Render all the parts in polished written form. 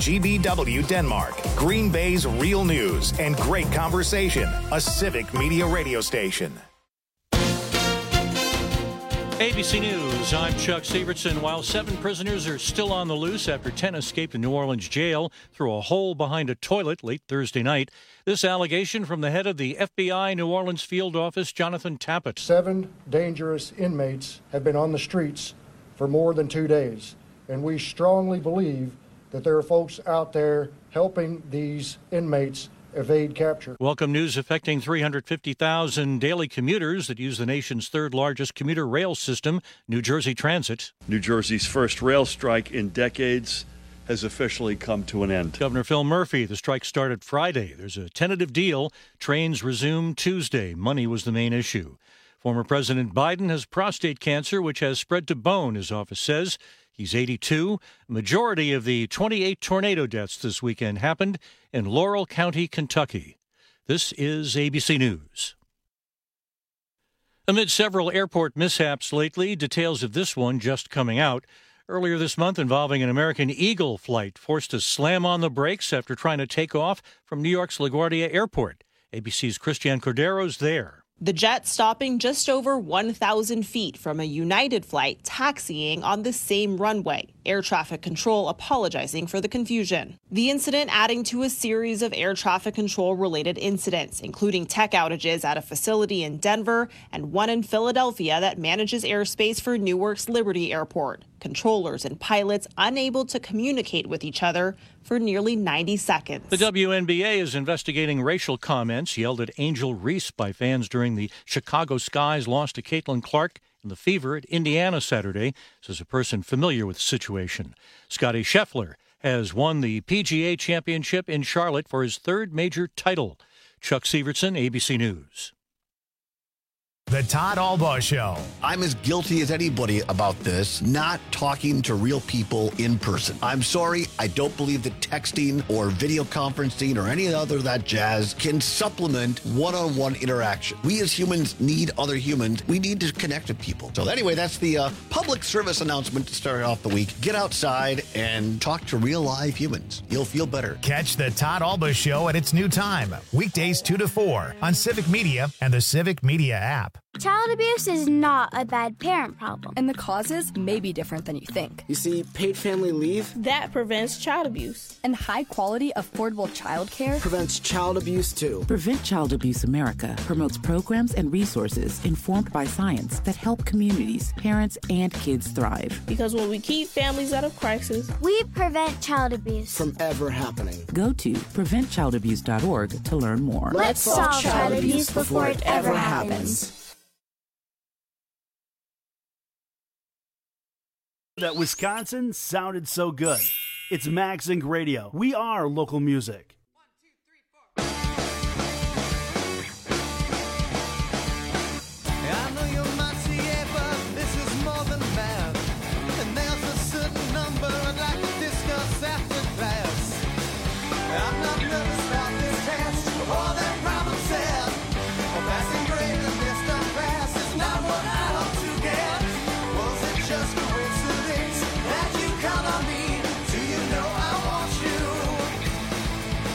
GBW Denmark, Green Bay's real news and great conversation. A Civic Media radio station. ABC News, I'm Chuck Severson. While 7 prisoners are still on the loose after 10 escaped a New Orleans jail through a hole behind a toilet late Thursday night, this allegation from the head of the FBI New Orleans field office, Jonathan Tappett. 7 dangerous inmates have been on the streets for more than 2 days, and we strongly believe that there are folks out there helping these inmates evade capture. Welcome news affecting 350,000 daily commuters that use the nation's third largest commuter rail system, New Jersey Transit. New Jersey's first rail strike in decades has officially come to an end. Governor Phil Murphy, the strike started Friday. There's a tentative deal. Trains resume Tuesday. Money was the main issue. Former President Biden has prostate cancer, which has spread to bone, his office says. He's 82. Majority of the 28 tornado deaths this weekend happened in Laurel County, Kentucky. This is ABC News. Amid several airport mishaps lately, details of this one just coming out. Earlier this month, involving an American Eagle flight forced to slam on the brakes after trying to take off from New York's LaGuardia Airport. ABC's Christiane Cordero's there. The jet stopping just over 1,000 feet from a United flight taxiing on the same runway. Air traffic control apologizing for the confusion. The incident adding to a series of air traffic control related incidents, including tech outages at a facility in Denver and one in Philadelphia that manages airspace for Newark's Liberty Airport. Controllers and pilots unable to communicate with each other for nearly 90 seconds. The WNBA is investigating racial comments yelled at Angel Reese by fans during the Chicago Sky's loss to Caitlin Clark in the Fever at Indiana Saturday, says a person familiar with the situation. Scottie Scheffler has won the PGA Championship in Charlotte for his 3rd major title. Chuck Severson, ABC News. The Todd Albaugh Show. I'm as guilty as anybody about this, not talking to real people in person. I'm sorry, I don't believe that texting or video conferencing or any other of that jazz can supplement one-on-one interaction. We as humans need other humans. We need to connect with people. So anyway, that's the public service announcement to start off the week. Get outside and talk to real live humans. You'll feel better. Catch the Todd Albaugh Show at its new time, weekdays 2 to 4 on Civic Media and the Civic Media app. Child abuse is not a bad parent problem. And the causes may be different than you think. You see, paid family leave that prevents child abuse. And high-quality, affordable child care prevents child abuse, too. Prevent Child Abuse America promotes programs and resources informed by science that help communities, parents, and kids thrive. Because when we keep families out of crisis, we prevent child abuse from ever happening. Go to preventchildabuse.org to learn more. Let's solve child abuse before it ever happens. That Wisconsin sounded so good. It's Max Inc. Radio. We are local music. 1, 2, 3, 4. I know you might see it, but this is more than math. And there's a certain number I'd like to discuss after class. I'm not nervous about this test or that problem set. Passing grade in this dumb class is not what I hope to get. Was it just coincidence that you called on me? Do you know I want you?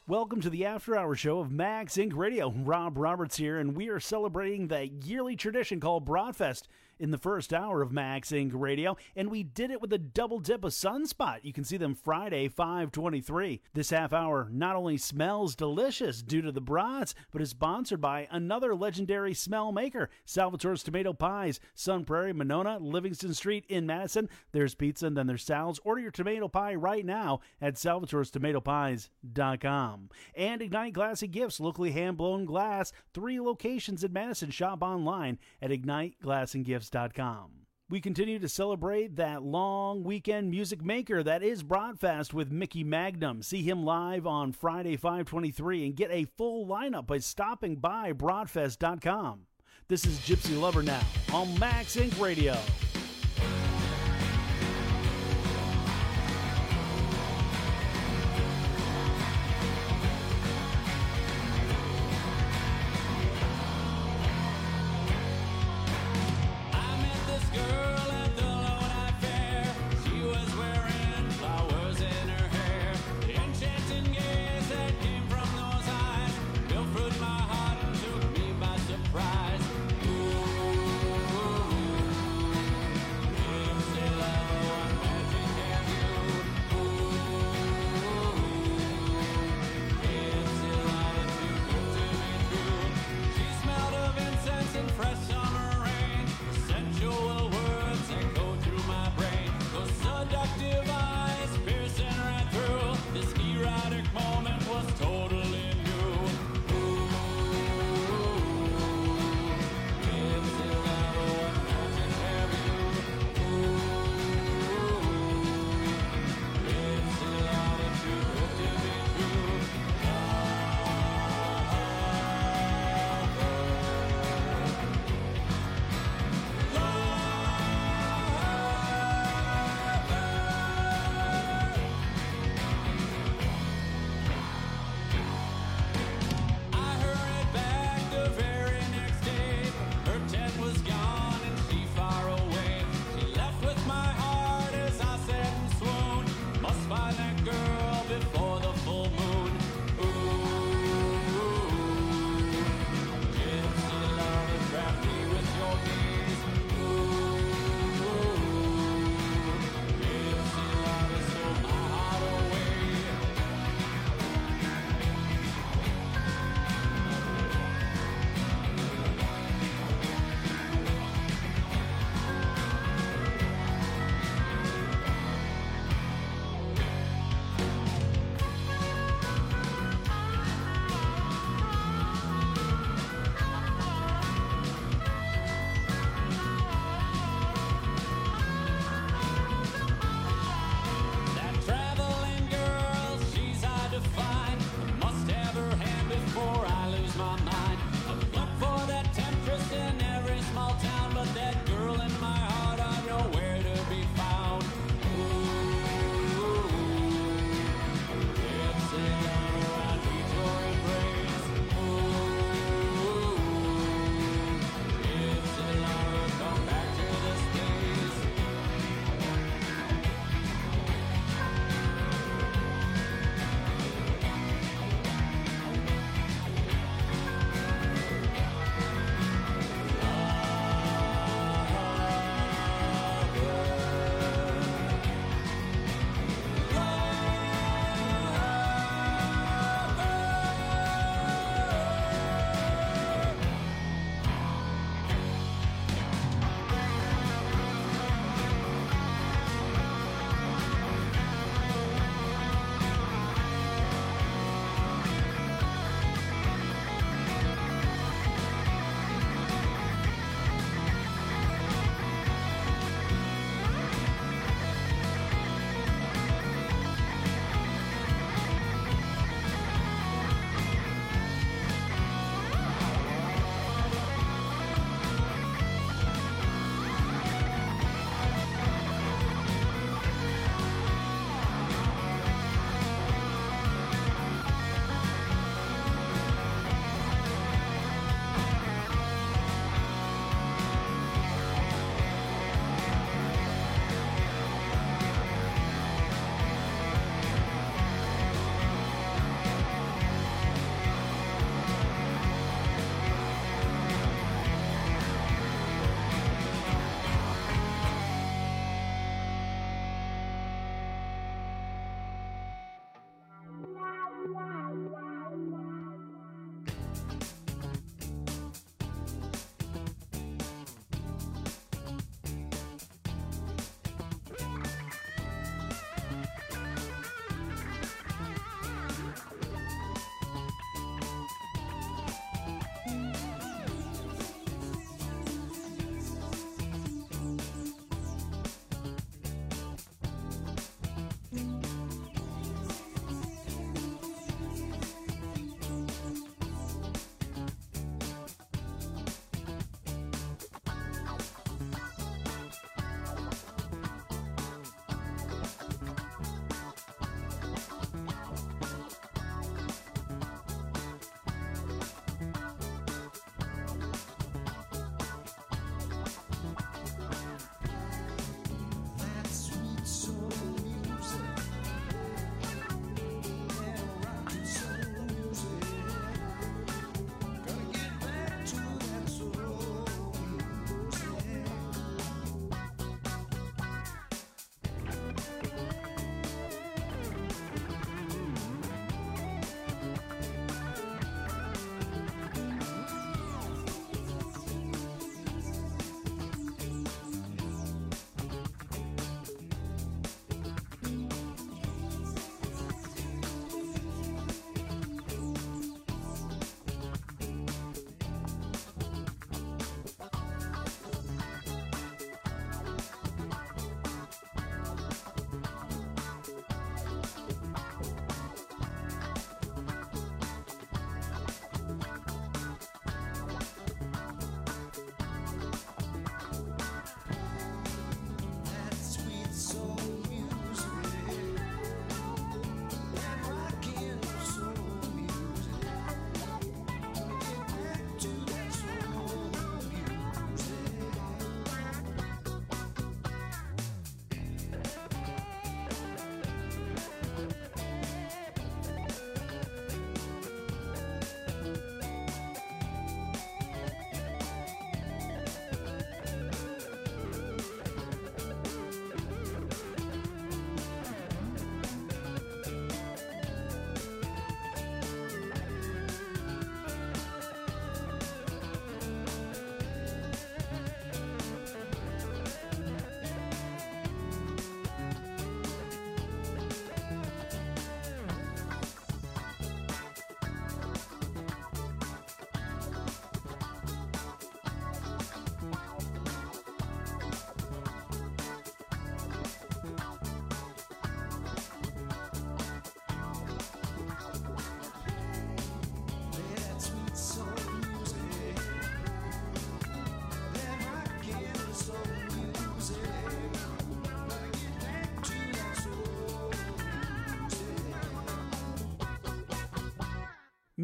Welcome to the After Hour Show of Max Inc. Radio. Rob Roberts here, and we are celebrating the yearly tradition called Broadfest in the first hour of Max Inc. Radio, and we did it with a double dip of Sunspot. You can see them Friday, 5/23. This half hour not only smells delicious due to the brats, but is sponsored by another legendary smell maker, Salvatore's Tomato Pies, Sun Prairie, Monona, Livingston Street in Madison. There's pizza and then there's salads. Order your tomato pie right now at salvatorestomatopies.com. And Ignite Glass and Gifts, locally hand-blown glass, 3 locations in Madison. Shop online at IgniteGlassandGifts.com. We continue to celebrate that long weekend music maker that is Broadfest with Mickey Magnum. See him live on Friday, 5/23, and get a full lineup by stopping by Broadfest.com. This is Gypsy Lover now on Max Inc. Radio.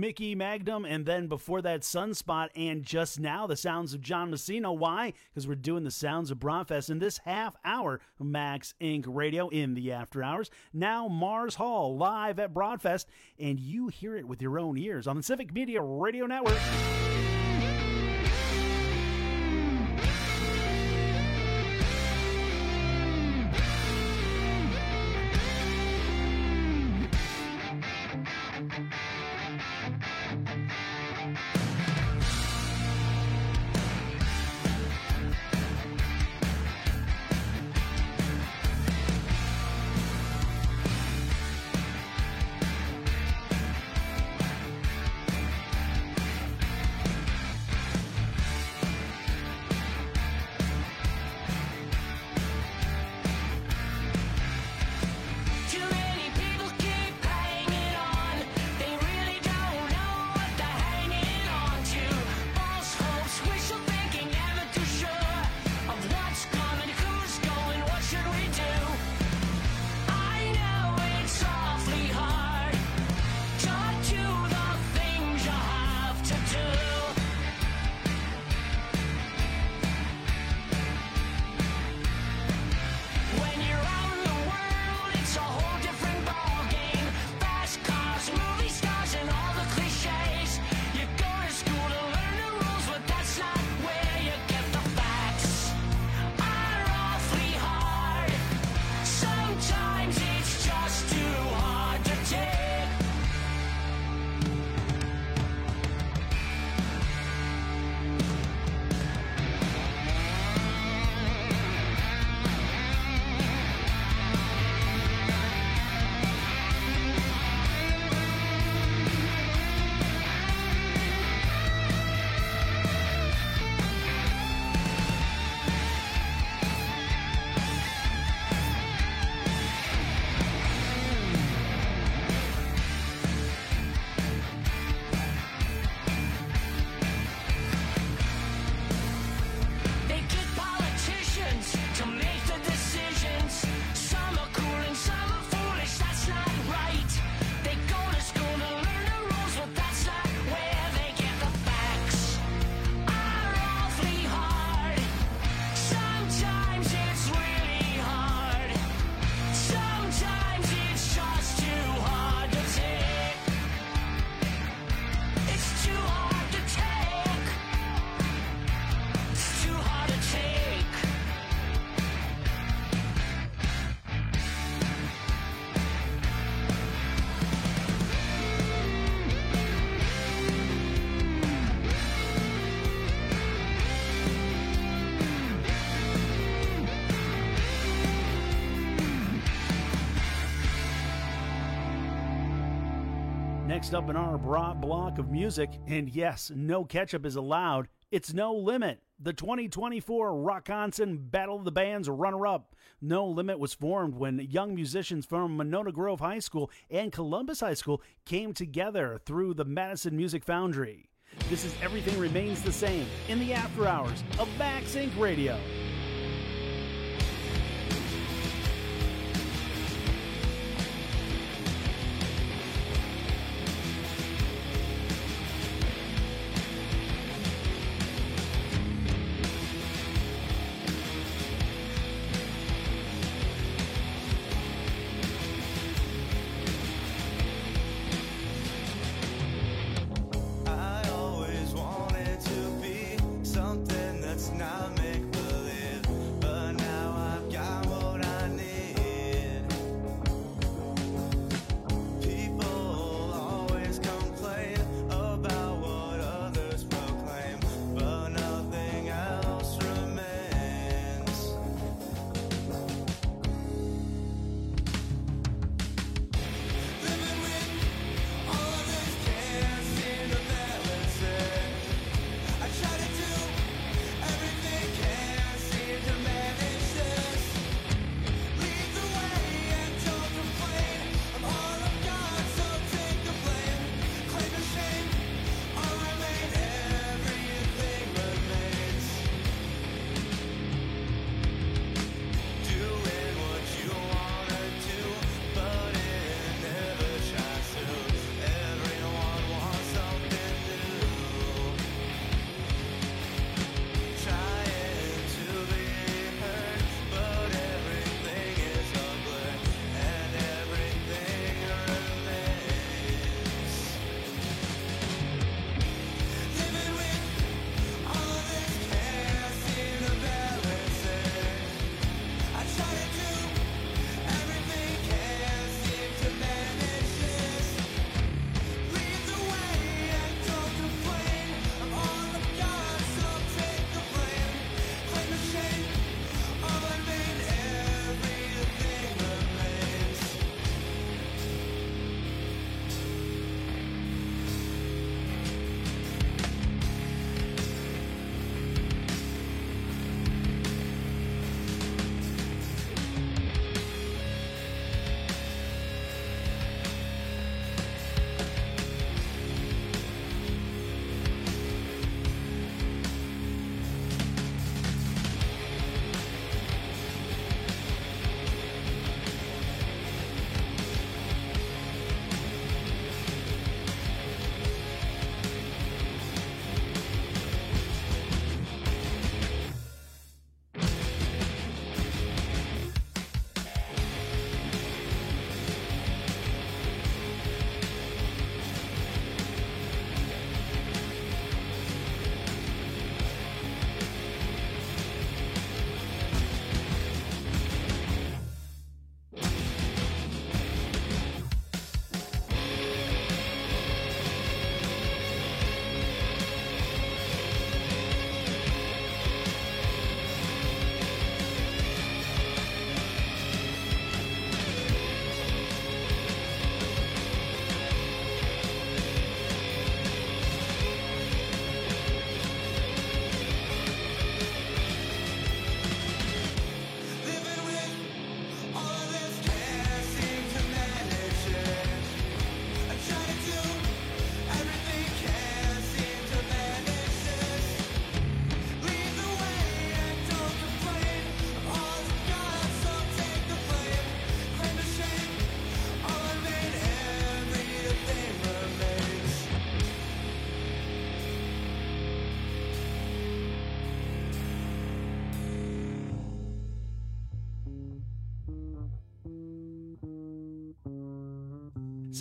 Mickey Magnum, and then before that, Sunspot, and just now, the sounds of John Messino. Why? Because we're doing the sounds of Broadfest in this half hour of Max Inc. Radio in the after hours. Now, Mars Hall live at Broadfest, and you hear it with your own ears on the Civic Media Radio Network. Next up in our broad block of music, and yes, no ketchup is allowed, it's No Limit, the 2024 Rockonson Battle of the Bands runner-up. No Limit was formed when young musicians from Monona Grove High School and Columbus High School came together through the Madison Music Foundry. This is Everything Remains the Same in the after hours of Max Inc. Radio. Everything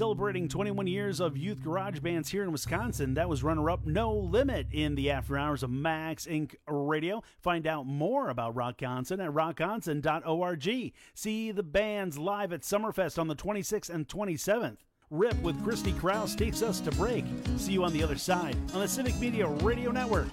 celebrating 21 years of youth garage bands here in Wisconsin. That was runner-up No Limit in the after hours of Max Inc. Radio. Find out more about Rockconson at rockconson.org. See the bands live at Summerfest on the 26th and 27th. Rip with Christy Krause takes us to break. See you on the other side on the Civic Media Radio Network.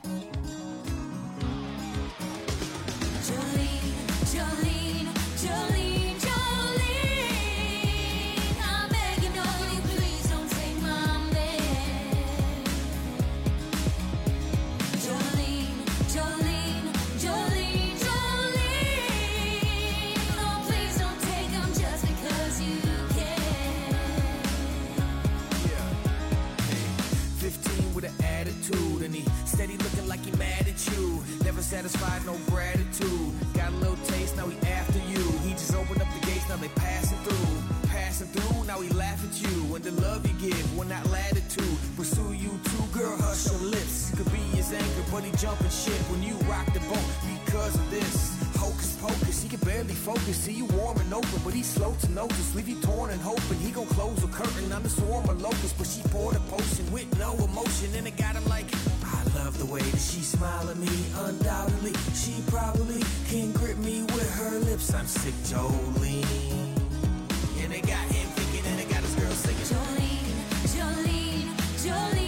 Steady looking like he mad at you. Never satisfied, no gratitude. Got a little taste, now he after you. He just opened up the gates, now they passing through. Passing through, now he laugh at you. And the love you give will not latitude. Pursue you too, girl, hush your lips. You could be his anchor, but he jumping ship when you rock the boat because of this. Hocus pocus, he can barely focus. See you warm and open, but he's slow to notice. Leave you torn and hoping he gon' close the curtain on the swarm of locusts. But she poured a potion with no emotion, and it got him like, I love the way that she smile at me. Undoubtedly, she probably can grip me with her lips. I'm sick, Jolene. And it got him thinking, and it got his girl singing, Jolene, Jolene, Jolene.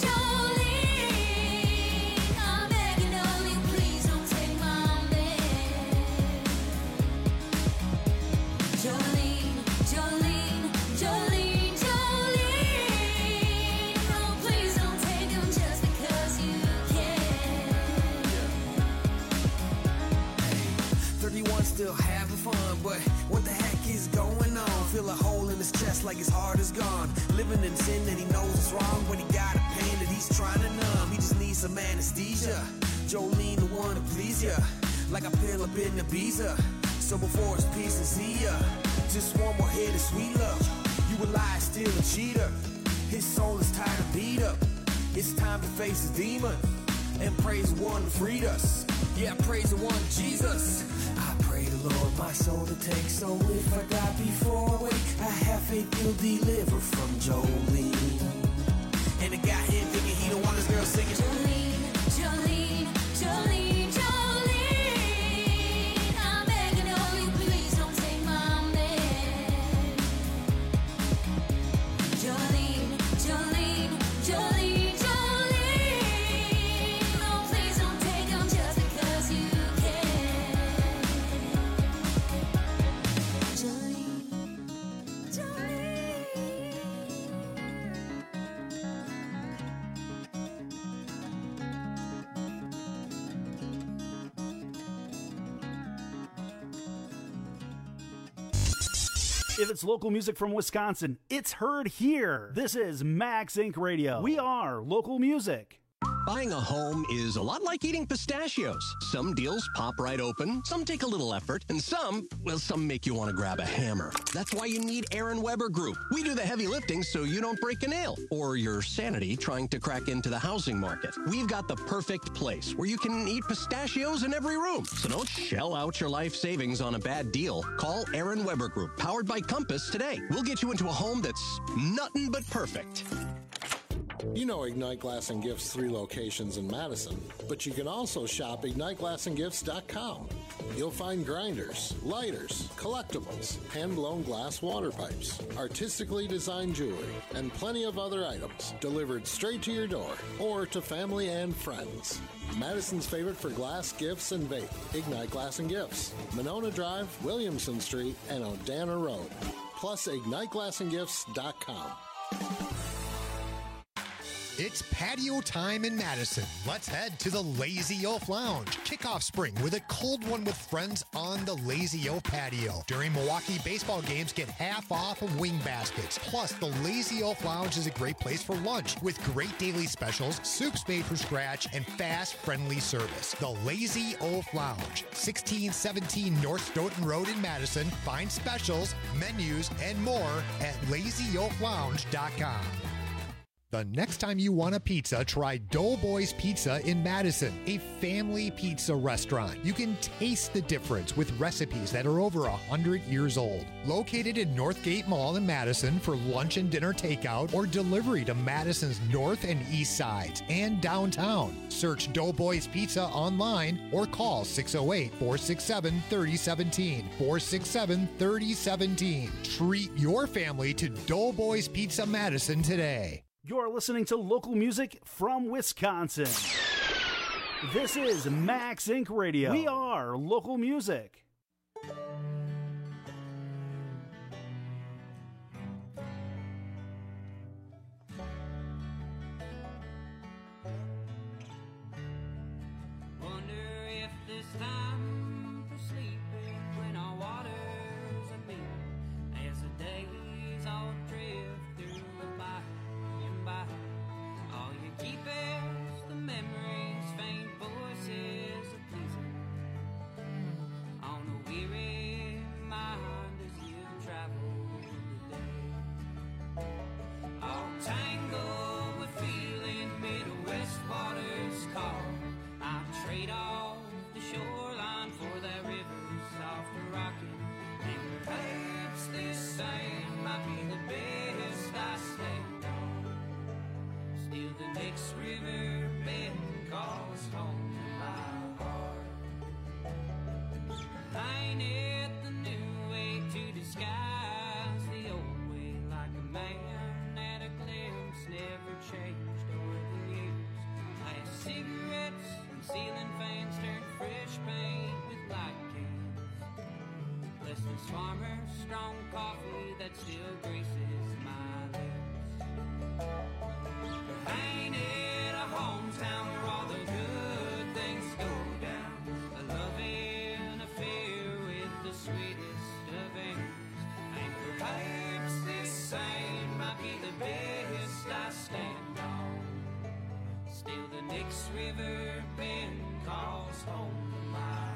Still having fun, but what the heck is going on? Feel a hole in his chest like his heart is gone. Living in sin that he knows is wrong, but he got a pain that he's trying to numb. He just needs some anesthesia. Jolene, the one to please ya, like a pill up in Ibiza. So before his peace and see ya, just one more hit of sweet love. You a lie, still a cheater. His soul is tired of beat up. It's time to face his demon and praise the one who freed us. Yeah, praise the one, Jesus. I pray the Lord my soul to take. So if I die before I wake, I have faith he'll deliver from Jolene. And it got him thinking he don't want his girl singing, Jolene, Jolene, Jolene, Jolene. I'm begging of you, please don't take my man. Jolene, Jolene, Jolene. If it's local music from Wisconsin, it's heard here. This is Max Inc. Radio. We are local music. Buying a home is a lot like eating pistachios. Some deals pop right open, some take a little effort, and some make you want to grab a hammer. That's why you need Aaron Weber Group. We do the heavy lifting so you don't break a nail or your sanity trying to crack into the housing market. We've got the perfect place where you can eat pistachios in every room. So don't shell out your life savings on a bad deal. Call Aaron Weber Group, powered by Compass, today. We'll get you into a home that's nothing but perfect. You know Ignite Glass and Gifts' 3 locations in Madison, but you can also shop IgniteGlassandGifts.com. You'll find grinders, lighters, collectibles, hand-blown glass water pipes, artistically designed jewelry, and plenty of other items delivered straight to your door or to family and friends. Madison's favorite for glass, gifts, and vape, Ignite Glass and Gifts, Monona Drive, Williamson Street, and Odana Road. Plus, IgniteGlassandGifts.com. It's patio time in Madison. Let's head to the Lazy Oaf Lounge. Kickoff spring with a cold one with friends on the Lazy Oaf patio. During Milwaukee baseball games, get half off of wing baskets. Plus, the Lazy Oaf Lounge is a great place for lunch with great daily specials, soups made from scratch, and fast, friendly service. The Lazy Oaf Lounge, 1617 North Stoughton Road in Madison. Find specials, menus, and more at LazyOafLounge.com. The next time you want a pizza, try Doughboys Pizza in Madison, a family pizza restaurant. You can taste the difference with recipes that are over 100 years old. Located in Northgate Mall in Madison for lunch and dinner takeout or delivery to Madison's north and east sides and downtown. Search Doughboys Pizza online or call 608-467-3017. 467-3017. Treat your family to Doughboys Pizza Madison today. You're listening to local music from Wisconsin. This is Max Inc. Radio. We are local music. Wonder if this time for sleeping when our waters are meet as the days all drift through the by. All you keep is the memories, faint voices of pleasing on a weary mind as you travel the day. All tangled with feeling, Midwest waters call. I trade off the shoreline for that river's soft rocking, and perhaps this same might be the best I stand on. Still the next river bend calls home to my heart. Ain't it the new way to disguise the old way, like a man at a glimpse, never changed over the years. Last cigarettes and ceiling fans turned fresh paint with light cans. Bless this farmer's strong coffee that still graces my lips. Ain't it a hometown where all the good things go down? A loving affair with the sweetest of aims. And perhaps this same might be the best I stand on. Still the next river bend calls home to my heart.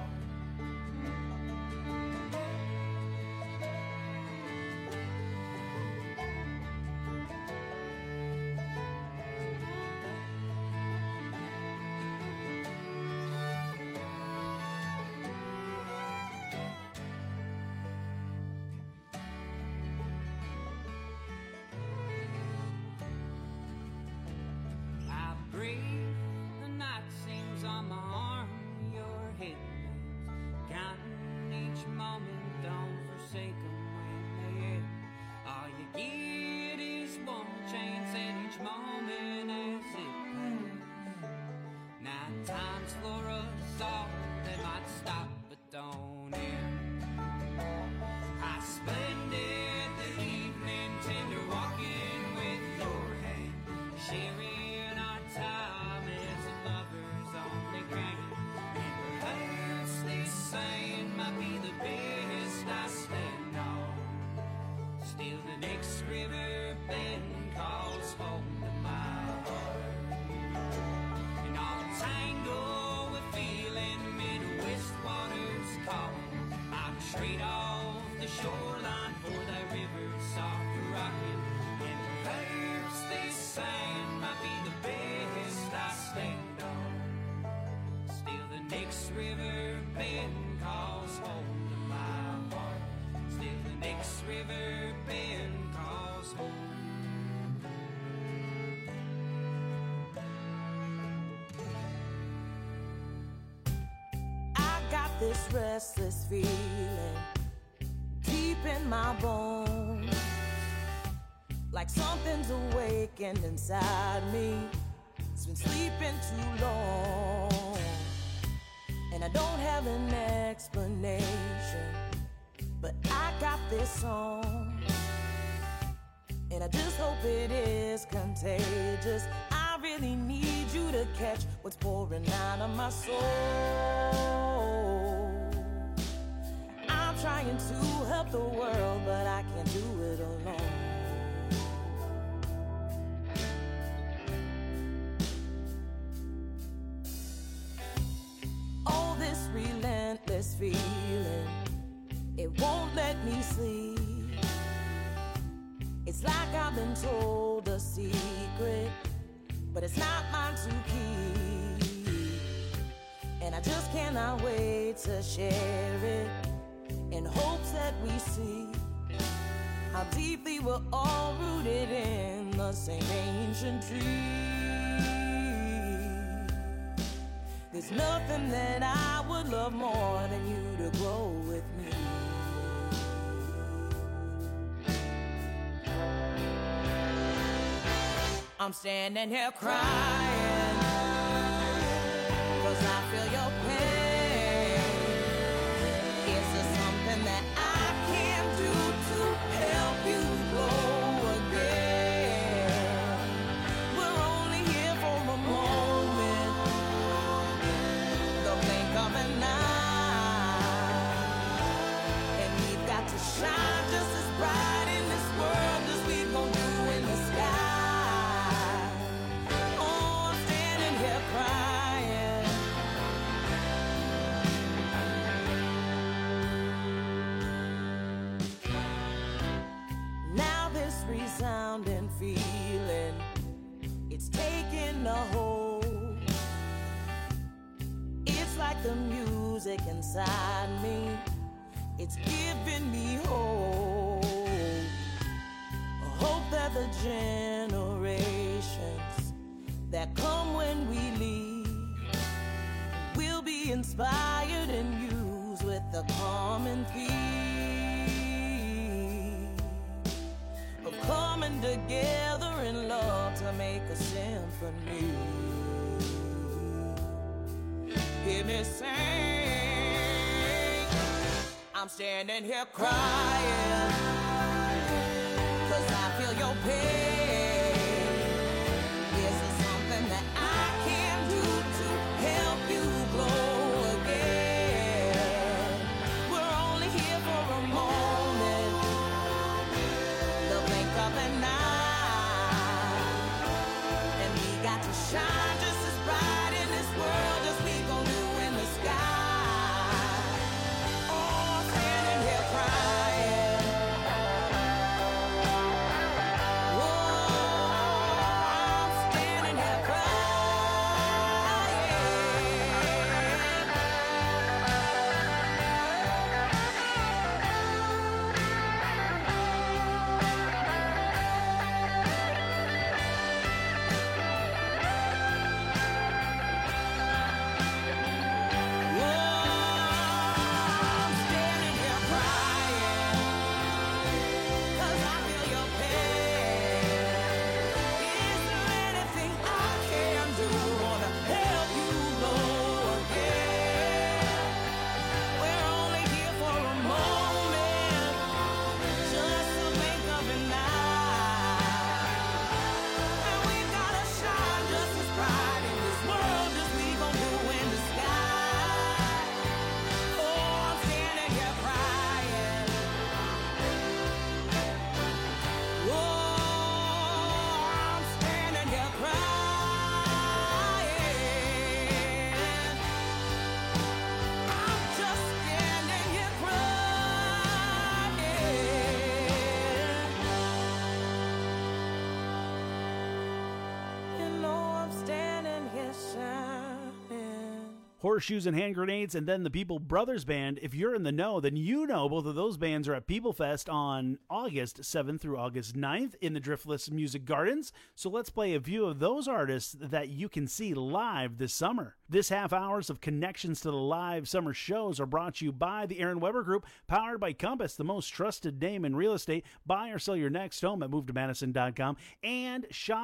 The night seems on my arm, your headlights, counting each moment, don't forsake them when they end. All you get is one chance at each moment as it passes. Night times for us all, they might stop but don't end. I splendid the evening, tender walking with your hand, sharing time is a lover's only grand. And perhaps this saying might be the best I stand on. Still the next river bend calls home to my heart. And all tangled with feeling, Midwest waters calling. I trade off the shoreline for that river's soft rocking. And perhaps this saying might be the best I stand on. Still the next river bend calls home to my heart. Still the next river bend calls home. I got this restless feeling deep in my bones, like something's awakened inside me. It's been sleeping too long, and I don't have an explanation, but I got this song, and I just hope it is contagious. I really need you to catch what's pouring out of my soul. I'm trying to help the world, but I can't do it alone. Oh, this relentless feeling, it won't let me sleep. It's like I've been told a secret I just cannot wait to share it in hopes that we see how deeply we're all rooted in the same ancient tree. There's nothing that I would love more than you to grow with me. I'm standing here crying 'cause I feel your pain. Is there something that I can do to help you grow again? We're only here for a moment, the blink of an eye, and we've got to shine just as bright in this world as we gon' do in the sky. Resounding feeling, it's taking a hold. It's like the music inside me, it's giving me hope. Hope that the generations that come when we leave will be inspired and used with the common theme of coming together in love to make a symphony. Hear me sing. I'm standing here crying 'cause I feel your pain. Is there something that I can do to help you grow again? We're only here for a moment, the blink of an eye, and we got to shine just as bright in this world as we gon' do in the sky. Oh, I'm standing here crying. Whoa, I'm standing here Horseshoes and Hand Grenades, and then the People Brothers Band. If you're in the know, then you know both of those bands are at People Fest on August 7th through August 9th in the Driftless Music Gardens. So let's play a few of those artists that you can see live this summer. This half hours of connections to the live summer shows are brought to you by the Aaron Weber Group, powered by Compass, the most trusted name in real estate. Buy or sell your next home at MoveToMadison.com and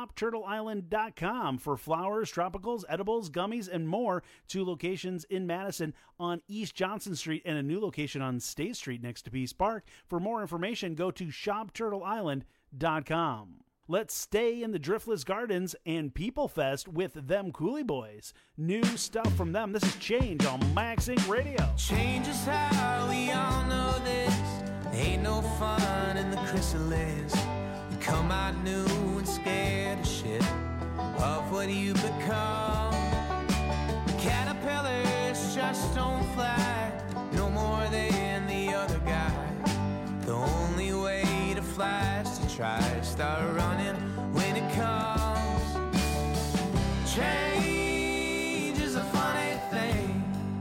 ShopTurtleIsland.com for flowers, tropicals, edibles, gummies, and more. 2 locations in Madison on East Johnson Street and a new location on State Street next to Peace Park. For more information, go to ShopTurtleIsland.com. Let's stay in the Driftless Gardens and People Fest with them Cooley Boys. New stuff from them. This is Change on Max Inc. Radio. Change is how we all know this. Ain't no fun in the chrysalis. You come out new and scared of shit, of what you become. Caterpillars just don't fly no more than the other guy. The only way to fly is to try, start running when it comes. Change is a funny thing.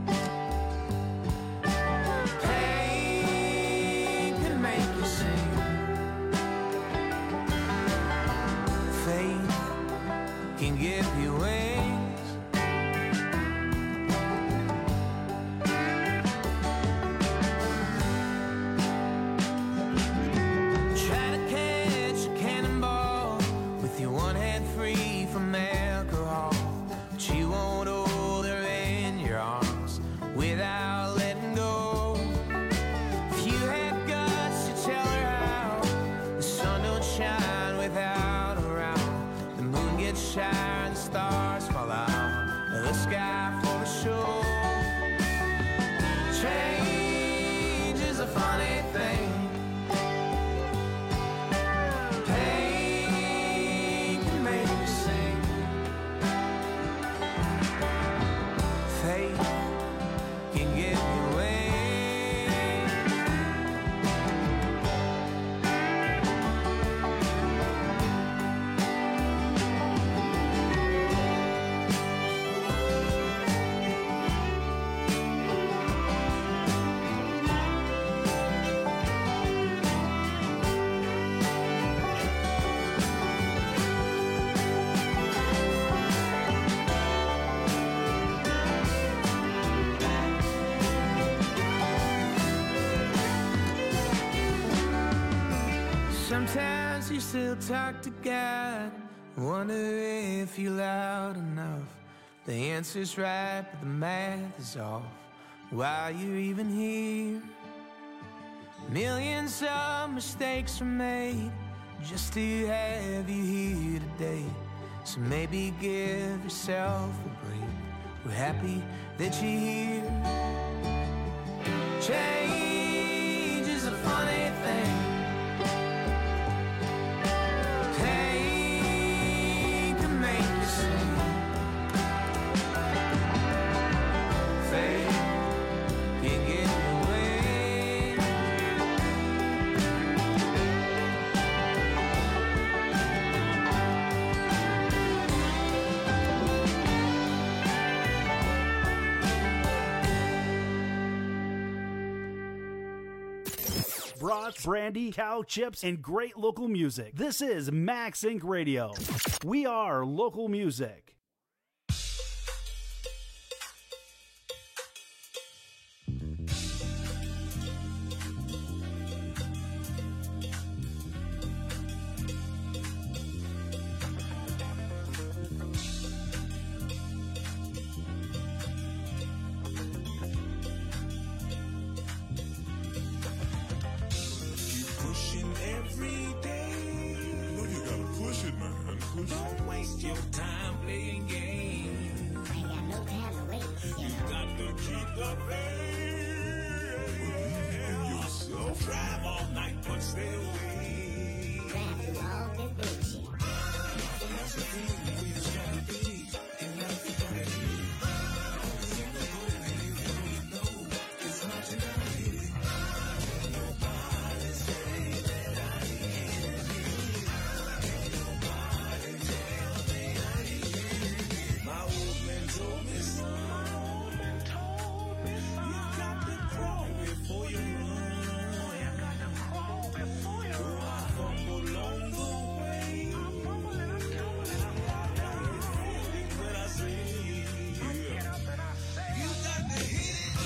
Sometimes you still talk to God, wonder if you're loud enough. The answer's right, but the math is off. Why you're even here? Millions of mistakes were made just to have you here today. So maybe give yourself a break. We're happy that you're here. Change is a funny thing. Pain can make you sing. Faith can get in the way. Brats, brandy, cow chips, and great local music. This is Max Inc. Radio. We are local music. Don't waste your time playing games. I ain't got no time to waste. You got to keep the faith. Believe in yourself. Drive all night, but stay away. Drive through all this bullshit. Philosophy, we just gotta believe in life you're gonna live. It's hard to believe. Nobody say that I can't believe. My old man told me, son, you got to crawl before you run. Oh, I fumble along the way. But I say, you got to hit it.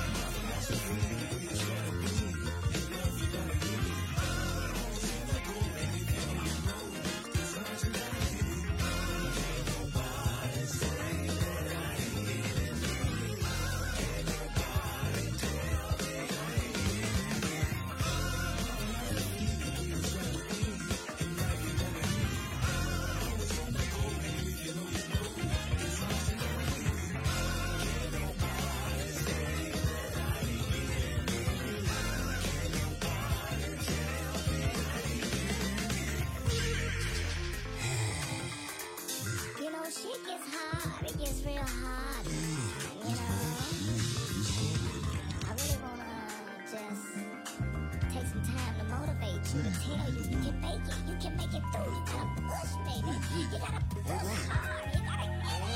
You know, shit gets hard. It gets real hard. You know, I really wanna just take some time to motivate you, to tell you you can make it. You can make it through. You gotta push, baby. You gotta push hard. You gotta.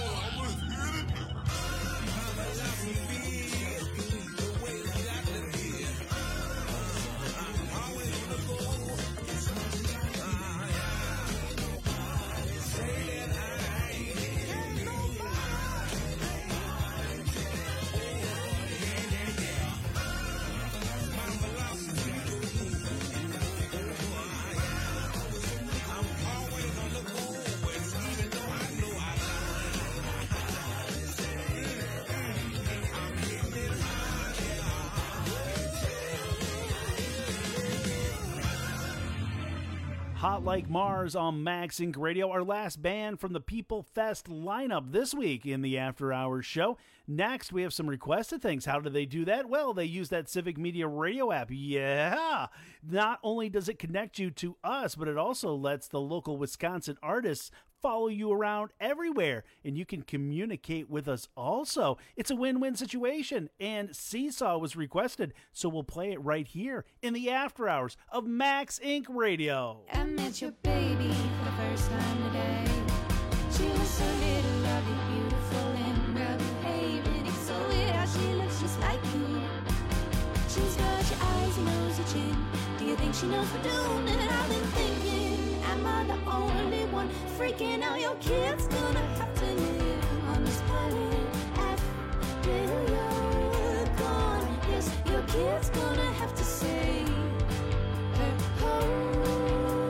Hot Like Mars on Max Inc. Radio, our last band from the People Fest lineup this week in the After Hours show. Next, we have some requested things. How do they do that? Well, they use that Civic Media Radio app. Yeah! Not only does it connect you to us, but it also lets the local Wisconsin artists follow you around everywhere, and you can communicate with us also. It's a win-win situation, and Seesaw was requested, so we'll play it right here in the After Hours of Max Inc. Radio. I met your baby for the first time today. She was so little, lovely, beautiful, and well-behaved. And it's so weird how she looks just like you. She's got your eyes, your nose, your chin. Do you think she knows what we're doing? And I've been thinking, am I the only one freaking out? Your kid's gonna have to live on this planet after you're gone. Yes, your kid's gonna have to say her home.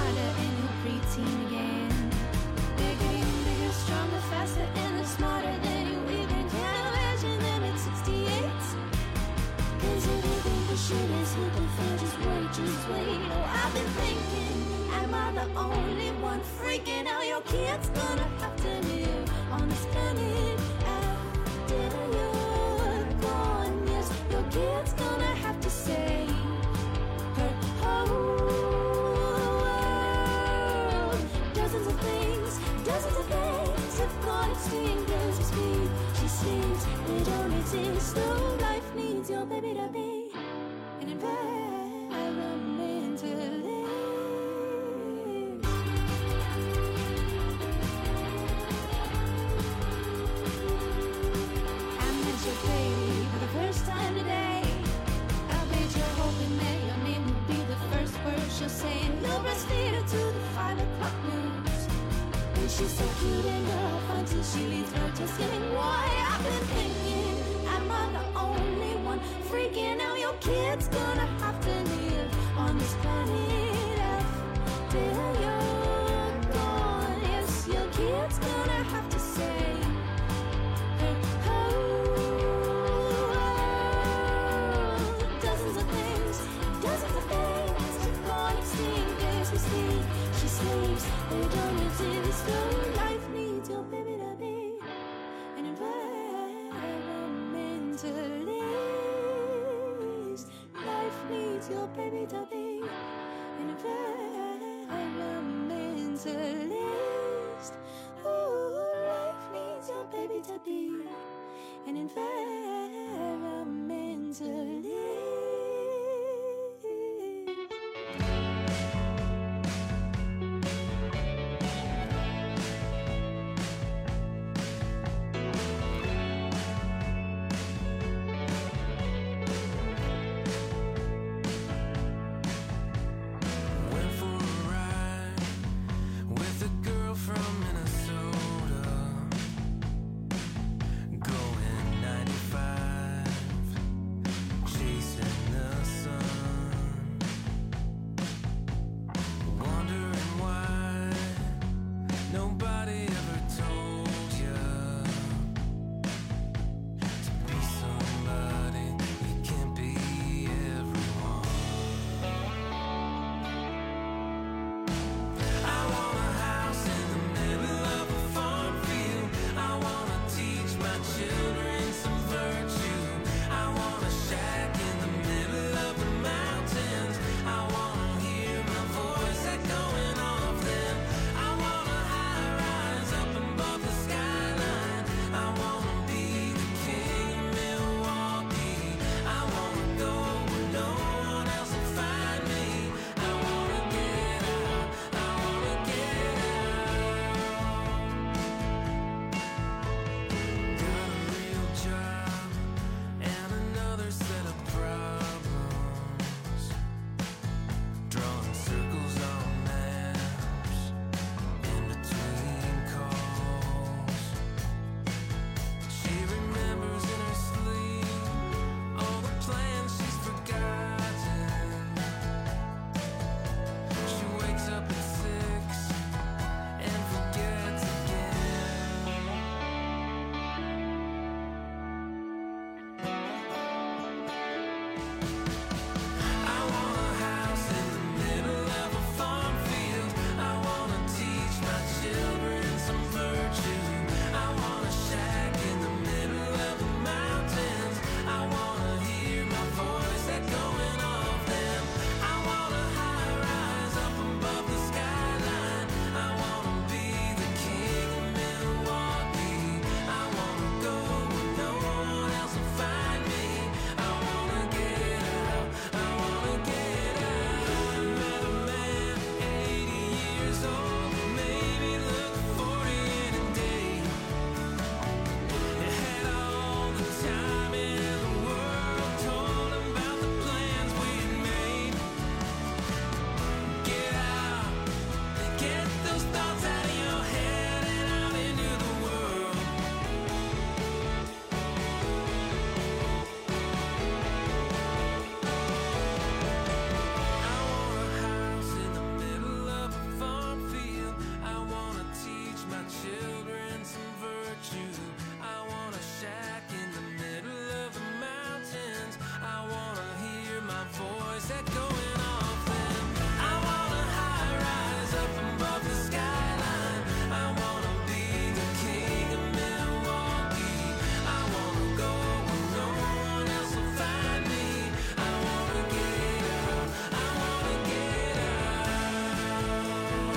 smarter and you're preteen again. Bigger and bigger, stronger, faster, and they're smarter than you even can imagine them at 68. Cause if you think the shit is hit the fan, just wait. Oh, I've been thinking, am I the only one freaking out? Your kid's gonna have to live on this planet after you're gone. Yes, your kid's gonna have to say her whole world. Dozens of things have gone extinct as we speak. She sleeps, they don't exist. No life needs your baby to be an environmentalist. I met your baby for the first time today. I bet you're hoping that your name will be the first word she'll say, and you'll breastfeed her to the 5 o'clock news. And she's so cute and girl fun till she leaves her just getting why. I've been thinking, am I the only one freaking out? Your kid's gonna have to live on this planet after you're gone. Yes, your kid's gonna have to say her whole world. Dozens of things have gone extinct as we speak. She sleeps, they don't exist. No life needs your baby to be an environmentalist. Life needs your baby to be an environmentalist. Ooh, life needs your baby to be an environmentalist. Went for a ride with a girl from Minnesota, going 95 going off and I want a high rise up above the skyline. I want to be the king of Milwaukee. I want to go where no one else will find me. I want to get out. I want to get out.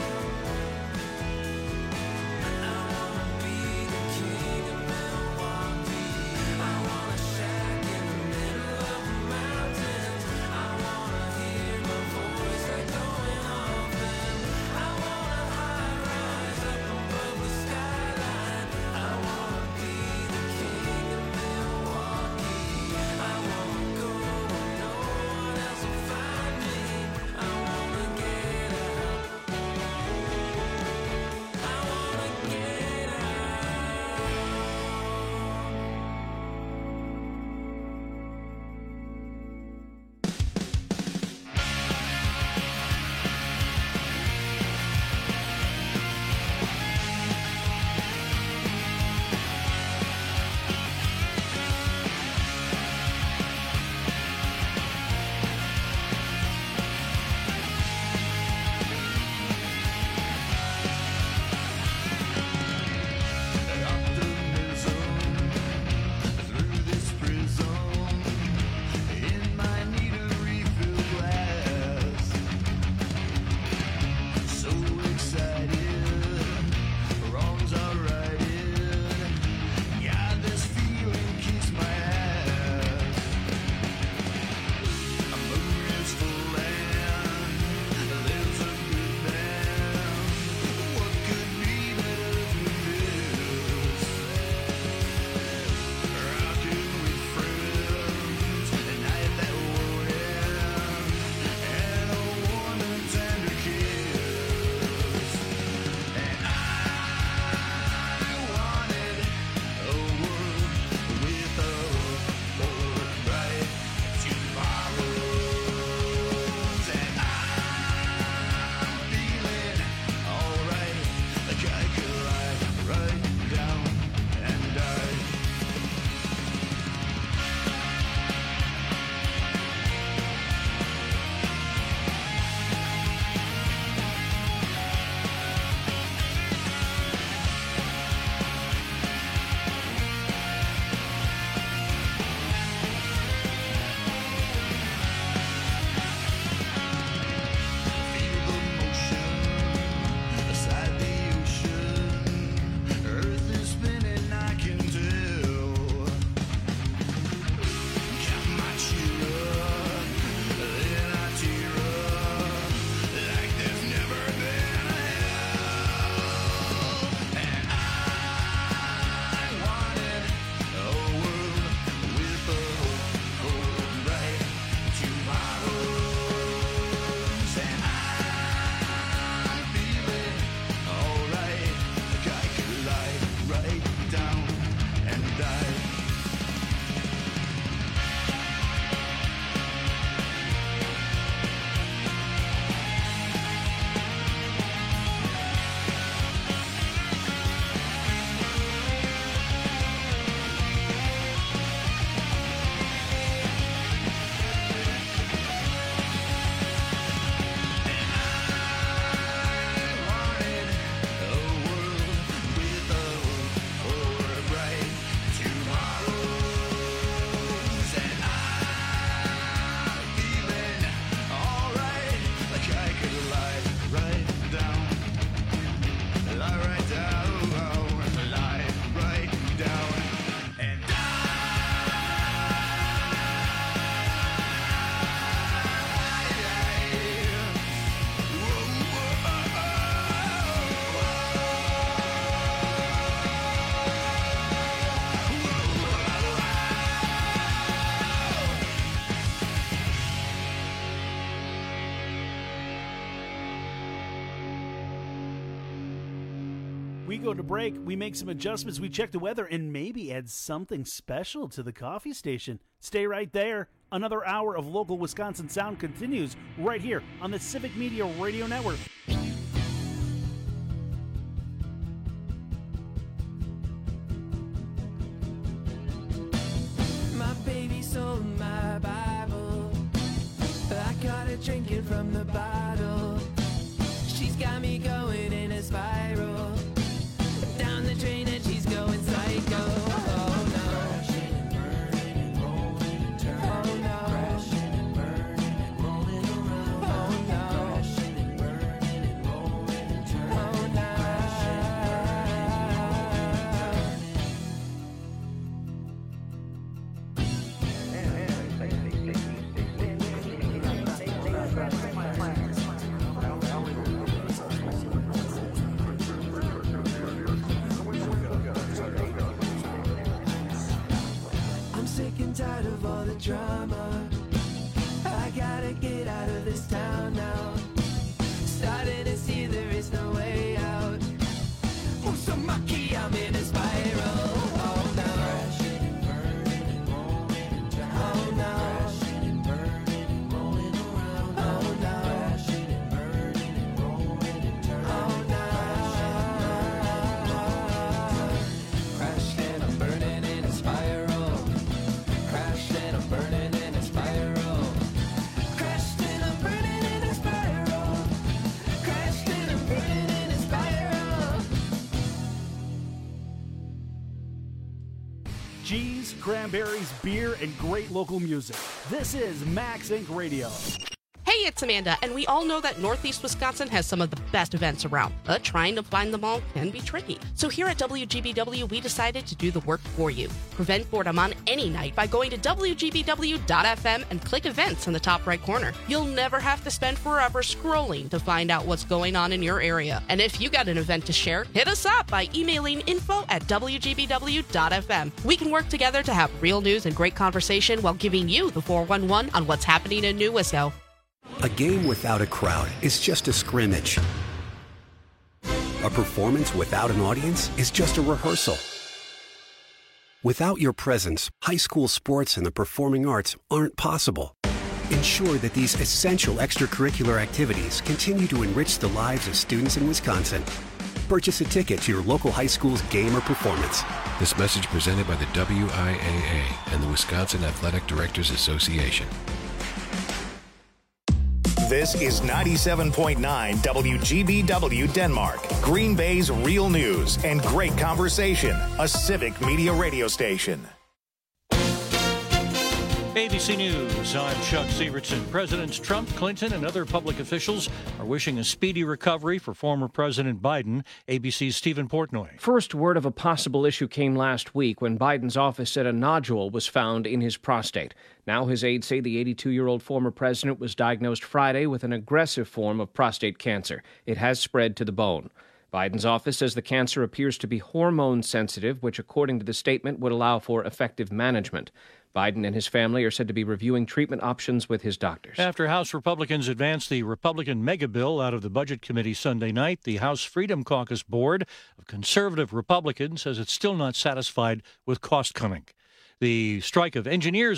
I want to be the king of Milwaukee. I want a shack in the middle of the mountains. I want to hear my voice like going off and I want a high rise up above the skyline. I want to be the king of Milwaukee. I want to go where no one else will find me. I want to get out. I want to get out. Through this prism, in my need a refill glass. So excited, wrongs are righted. God, this feeling kicks my ass. A moon is full and lives a good man. What could be better than this? Rocking with friends, a night that won't end, and a warm and tender kiss. And I wanted a world with a bright tomorrows, and I'm feeling alright, like I could lie right down and die. Feel the motion beside the ocean. Earth is spinning, I can tell. Got my cheer up, then I tear up like there's never been a hell. And I wanted a world with a hope for bright tomorrows, and I'm feeling alright, like I could lie right down and die. We go to break, we make some adjustments, we check the weather, and maybe add something special to the coffee station. Stay right there. Another hour of local Wisconsin sound continues right here on the Civic Media Radio Network. My baby sold my Bible. I got cranberries, beer, and great local music. This is Max Inc. Radio. Hey, it's Amanda, and we all know that Northeast Wisconsin has some of the best events around, but trying to find them all can be tricky. So here at WGBW, we decided to do the work for you. Prevent boredom on any night by going to WGBW.FM and click events in the top right corner. You'll never have to spend forever scrolling to find out what's going on in your area. And if you got an event to share, hit us up by emailing info@WGBW.FM. We can work together to have real news and great conversation while giving you the 411 on what's happening in New Wisco. A game without a crowd is just a scrimmage. A performance without an audience is just a rehearsal. Without your presence, high school sports and the performing arts aren't possible. Ensure that these essential extracurricular activities continue to enrich the lives of students in Wisconsin. Purchase a ticket to your local high school's game or performance. This message presented by the WIAA and the Wisconsin Athletic Directors Association. This is 97.9 WGBW Denmark, Green Bay's real news and great conversation, a civic media radio station. ABC News, I'm Chuck Sievertson. Presidents Trump, Clinton, and other public officials are wishing a speedy recovery for former President Biden. ABC's Stephen Portnoy. First word of a possible issue came last week when Biden's office said a nodule was found in his prostate. Now his aides say the 82-year-old former president was diagnosed Friday with an aggressive form of prostate cancer. It has spread to the bone. Biden's office says the cancer appears to be hormone sensitive, which, according to the statement, would allow for effective management. Biden and his family are said to be reviewing treatment options with his doctors. After House Republicans advanced the Republican mega bill out of the Budget Committee Sunday night, the House Freedom Caucus board of conservative Republicans says it's still not satisfied with cost cutting. The strike of engineers